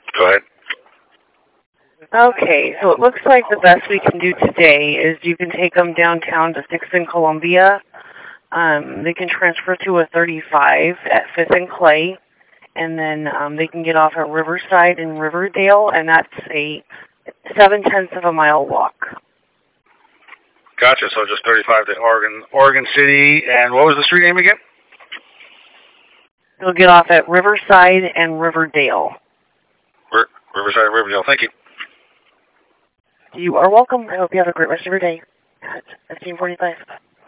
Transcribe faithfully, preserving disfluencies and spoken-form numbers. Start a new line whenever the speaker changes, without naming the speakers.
Go ahead.
Okay, so it looks like the best we can do today is you can take them downtown to sixth and Columbia. Um, they can transfer to a thirty-five at fifth and Clay, and then um, they can get off at Riverside and Riverdale, and that's a seven-tenths of a mile walk.
Gotcha. So just thirty-five to Oregon, Oregon City, and what was the street name again?
They'll get off at Riverside and Riverdale.
R- Riverside and Riverdale. Thank you.
You are welcome. I hope you have a great rest of your day at fifteen forty-five.